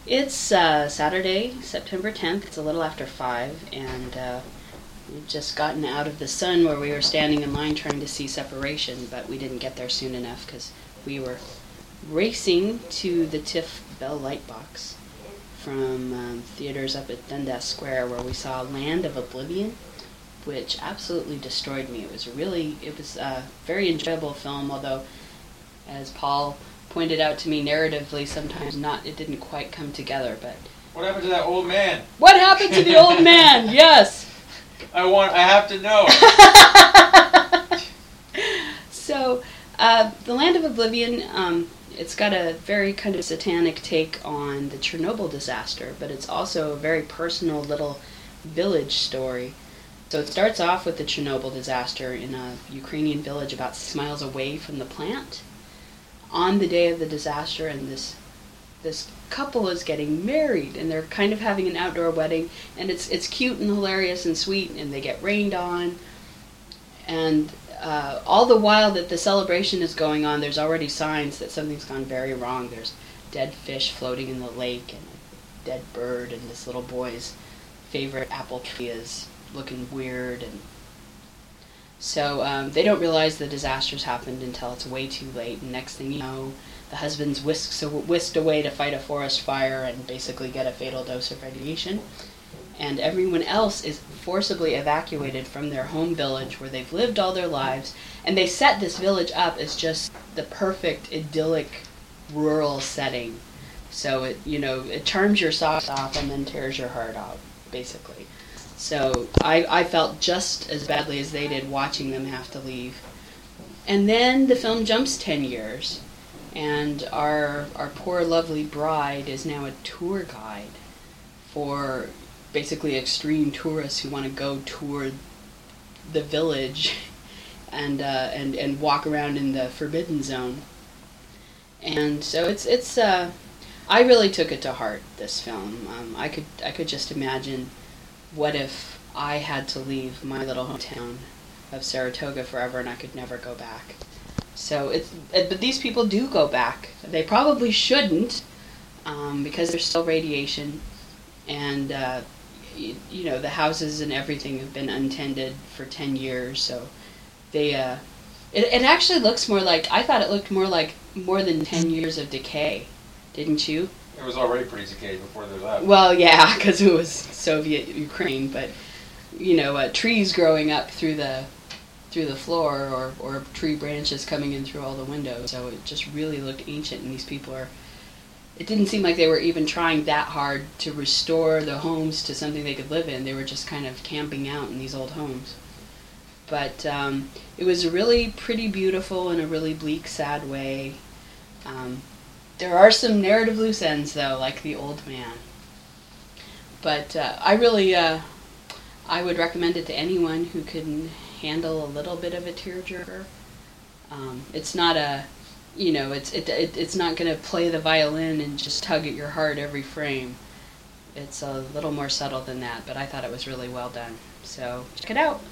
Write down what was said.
It's Saturday, September 10th. It's a little after 5, and we've just gotten out of the sun where we were standing in line trying to see Separation, but we didn't get there soon enough because we were racing to the TIFF Bell Lightbox from theaters up at Dundas Square, where we saw Land of Oblivion, which absolutely destroyed me. It was a very enjoyable film, although, as Paul pointed out to me, narratively sometimes it didn't quite come together. But what happened to that old man? What happened to the old man? Yes. I have to know. So, The Land of Oblivion, it's got a very kind of satanic take on the Chernobyl disaster, but it's also a very personal little village story. So it starts off with the Chernobyl disaster in a Ukrainian village about 6 miles away from the plant. On the day of the disaster, and this couple is getting married, and they're kind of having an outdoor wedding, and it's cute and hilarious and sweet, and they get rained on, and all the while that the celebration is going on, there's already signs that something's gone very wrong. There's dead fish floating in the lake, and a dead bird, and this little boy's favorite apple tree is looking weird, and so they don't realize the disaster's happened until it's way too late, and next thing you know, the husband's whisked away to fight a forest fire and basically get a fatal dose of radiation, and everyone else is forcibly evacuated from their home village where they've lived all their lives, and they set this village up as just the perfect idyllic rural setting. So it charms your socks off and then tears your heart out, basically. So I felt just as badly as they did watching them have to leave. And then the film jumps 10 years, and our poor lovely bride is now a tour guide for basically extreme tourists who want to go tour the village and walk around in the forbidden zone. And so it's I really took it to heart, this film. I could just imagine, what if I had to leave my little hometown of Saratoga forever and I could never go back? So but these people do go back. They probably shouldn't, because there's still radiation, and the houses and everything have been untended for 10 years. So they it actually looks more like, I thought it looked more like more than 10 years of decay, didn't you? It was already pretty decayed before they left. Well, yeah, because it was Soviet Ukraine, but trees growing up through the floor, or tree branches coming in through all the windows. So it just really looked ancient, and these people it didn't seem like they were even trying that hard to restore the homes to something they could live in. They were just kind of camping out in these old homes. But it was really pretty beautiful in a really bleak, sad way. There are some narrative loose ends, though, like the old man. But I would recommend it to anyone who can handle a little bit of a tearjerker. It's not it's not going to play the violin and just tug at your heart every frame. It's a little more subtle than that, but I thought it was really well done. So check it out.